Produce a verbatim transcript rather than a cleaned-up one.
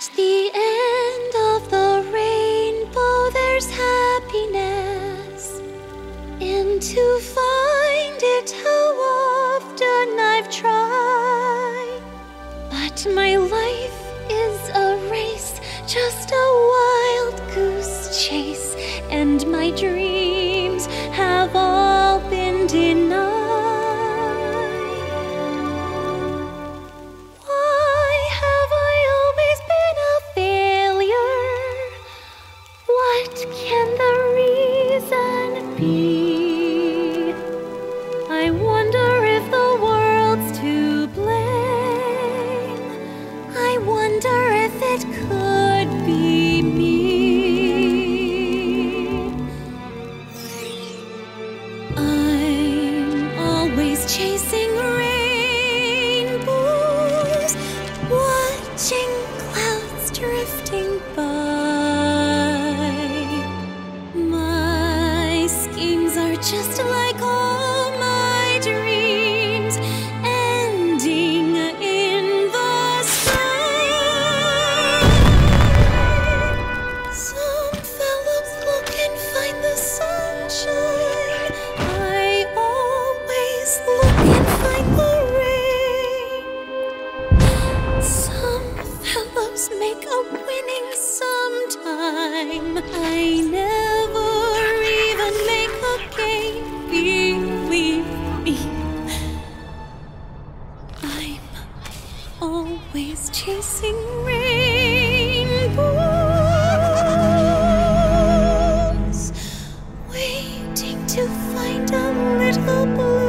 At the end of the rainbow, there's happiness. And to find it, how often I've tried. But my life is a race, just a wild goose chase, and my dreams have all been denied. What can the reason be? I wonder if the world's to blame. I wonder if it could be me. I'm always chasing rainbows, watching clouds drifting by. Just like all my dreams, ending in the sky. Some fellows look and find the sunshine. I always look and find the rain. Some fellows make a winning sometime. I never even make a game, believe me. I'm always chasing rainbows, waiting to find a little blue.